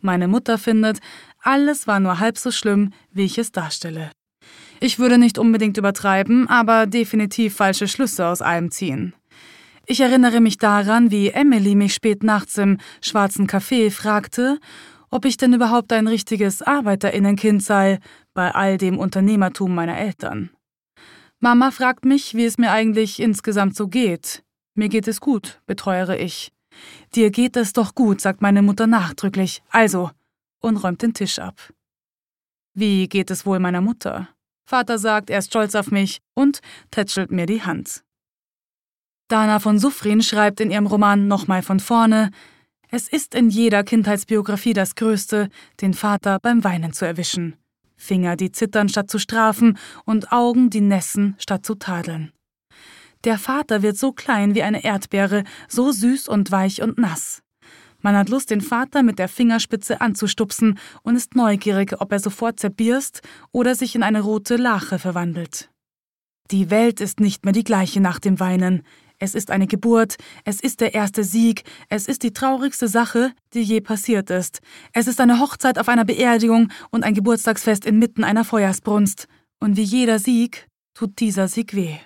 Meine Mutter findet, alles war nur halb so schlimm, wie ich es darstelle. Ich würde nicht unbedingt übertreiben, aber definitiv falsche Schlüsse aus allem ziehen. Ich erinnere mich daran, wie Emily mich spät nachts im schwarzen Café fragte, ob ich denn überhaupt ein richtiges Arbeiterinnenkind sei, bei all dem Unternehmertum meiner Eltern. Mama fragt mich, wie es mir eigentlich insgesamt so geht. Mir geht es gut, betreuere ich. Dir geht es doch gut, sagt meine Mutter nachdrücklich, also, und räumt den Tisch ab. Wie geht es wohl meiner Mutter? Vater sagt, er ist stolz auf mich und tätschelt mir die Hand. Dana von Suffren schreibt in ihrem Roman Nochmal von vorne: Es ist in jeder Kindheitsbiografie das Größte, den Vater beim Weinen zu erwischen. Finger, die zittern statt zu strafen und Augen, die nässen statt zu tadeln. Der Vater wird so klein wie eine Erdbeere, so süß und weich und nass. Man hat Lust, den Vater mit der Fingerspitze anzustupsen und ist neugierig, ob er sofort zerbirst oder sich in eine rote Lache verwandelt. Die Welt ist nicht mehr die gleiche nach dem Weinen. Es ist eine Geburt, es ist der erste Sieg, es ist die traurigste Sache, die je passiert ist. Es ist eine Hochzeit auf einer Beerdigung und ein Geburtstagsfest inmitten einer Feuersbrunst. Und wie jeder Sieg tut dieser Sieg weh.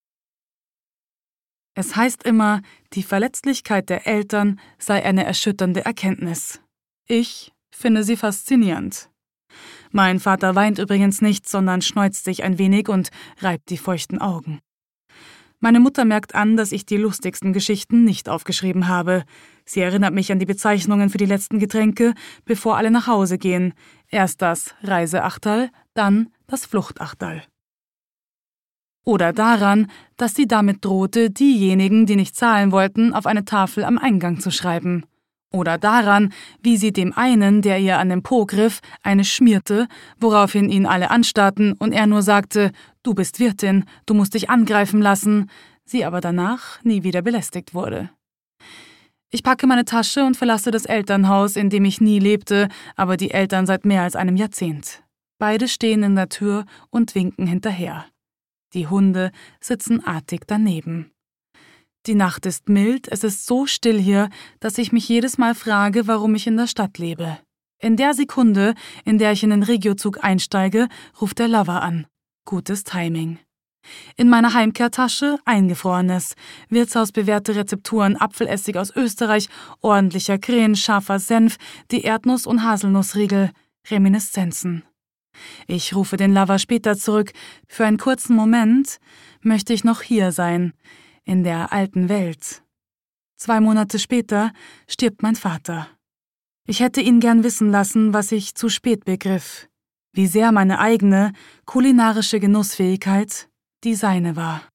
Es heißt immer, die Verletzlichkeit der Eltern sei eine erschütternde Erkenntnis. Ich finde sie faszinierend. Mein Vater weint übrigens nicht, sondern schneuzt sich ein wenig und reibt die feuchten Augen. Meine Mutter merkt an, dass ich die lustigsten Geschichten nicht aufgeschrieben habe. Sie erinnert mich an die Bezeichnungen für die letzten Getränke, bevor alle nach Hause gehen. Erst das Reiseachterl, dann das Fluchtachterl. Oder daran, dass sie damit drohte, diejenigen, die nicht zahlen wollten, auf eine Tafel am Eingang zu schreiben. Oder daran, wie sie dem einen, der ihr an den Po griff, eine schmierte, woraufhin ihn alle anstarrten und er nur sagte, du bist Wirtin, du musst dich angreifen lassen, sie aber danach nie wieder belästigt wurde. Ich packe meine Tasche und verlasse das Elternhaus, in dem ich nie lebte, aber die Eltern seit mehr als einem Jahrzehnt. Beide stehen in der Tür und winken hinterher. Die Hunde sitzen artig daneben. Die Nacht ist mild, es ist so still hier, dass ich mich jedes Mal frage, warum ich in der Stadt lebe. In der Sekunde, in der ich in den Regiozug einsteige, ruft der Lover an. Gutes Timing. In meiner Heimkehrtasche Eingefrorenes, wirtshausbewährte Rezepturen, Apfelessig aus Österreich, ordentlicher Kren, scharfer Senf, die Erdnuss- und Haselnussriegel, Reminiszenzen. Ich rufe den Lover später zurück. Für einen kurzen Moment möchte ich noch hier sein, in der alten Welt. 2 Monate später stirbt mein Vater. Ich hätte ihn gern wissen lassen, was ich zu spät begriff. Wie sehr meine eigene kulinarische Genussfähigkeit die seine war.